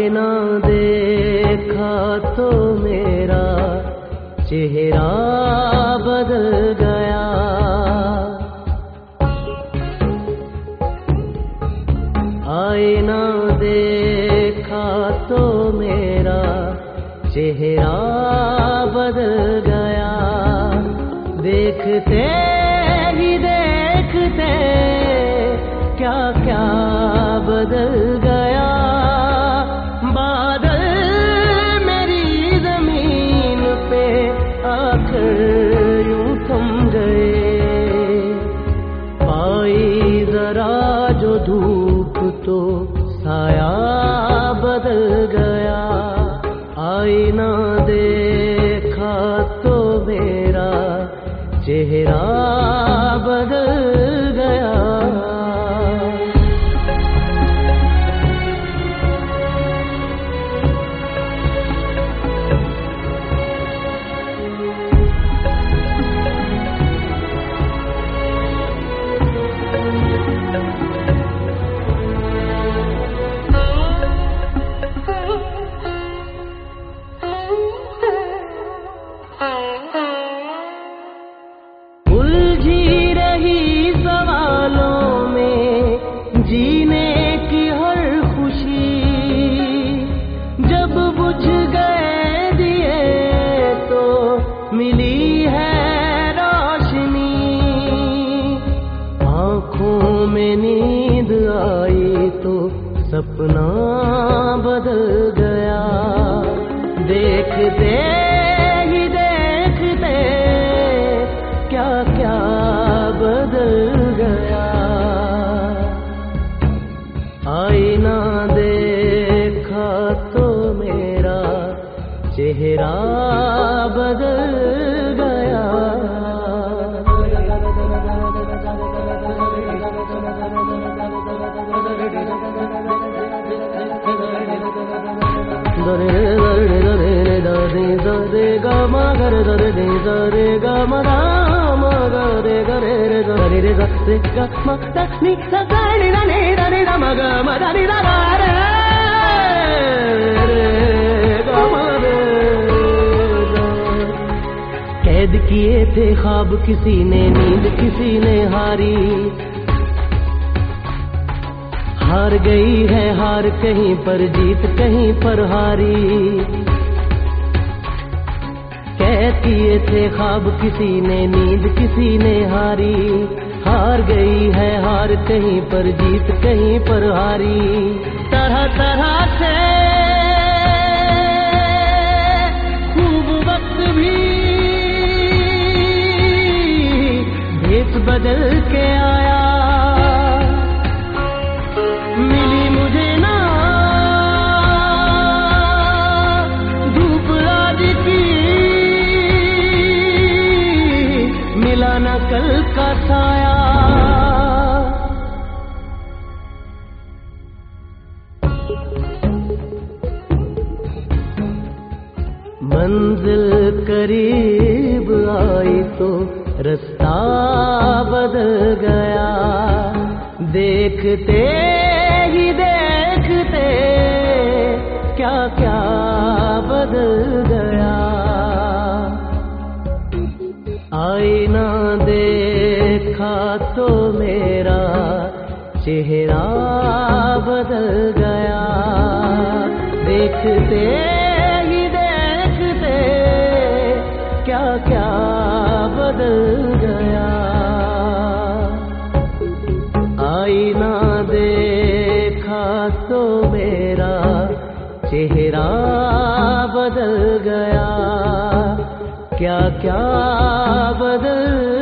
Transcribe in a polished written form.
आईना देखा तो मेरा चेहरा बदल गया। आईना देखा तो मेरा चेहरा बदल गया। देखते ही देखते क्या क्या बदल गया। बादल मेरी जमीन पे आकर यूं थम गए। पाई जरा जो धूप तो साया बदल गया। आईना देखा तो मेरा चेहरा बदल गया। उलझी रही सवालों में जीने की हर खुशी। जब बुझ गए दिए तो मिली है रोशनी। आँखों में नींद आई तो सपना बदल गया। देखते ही देखते क्या क्या बदल गया। आईना देखा तो मेरा चेहरा बदल गया। रे गा मा गा रे गा मा दा मा गा रे रे गा रे गा मा दा नि दा गा रे दा मा गा मा दा नि दा गा रे गा मा रे। कैद किए थे ख्वाब किसी ने, नींद किसी ने हारी। हार गई है हार कहीं पर, जीत कहीं पर हारी। कैद किए थे ख्वाब किसी ने, नींद किसी ने हारी। हार गई है हार कहीं पर, जीत कहीं पर हारी। तरह तरह से खूब वक्त भी भेष बदल के आया। मिली मुझे ना धूप आज की, मिला ना कल का साया। मंजिल करीब आई तो रास्ता बदल गया। देखते ही देखते क्या क्या बदल गया। आईना देखा तो मेरा चेहरा बदल गया। देखते ही देखते क्या क्या बदल गया। आईना देखा तो मेरा चेहरा बदल गया। क्या क्या बदल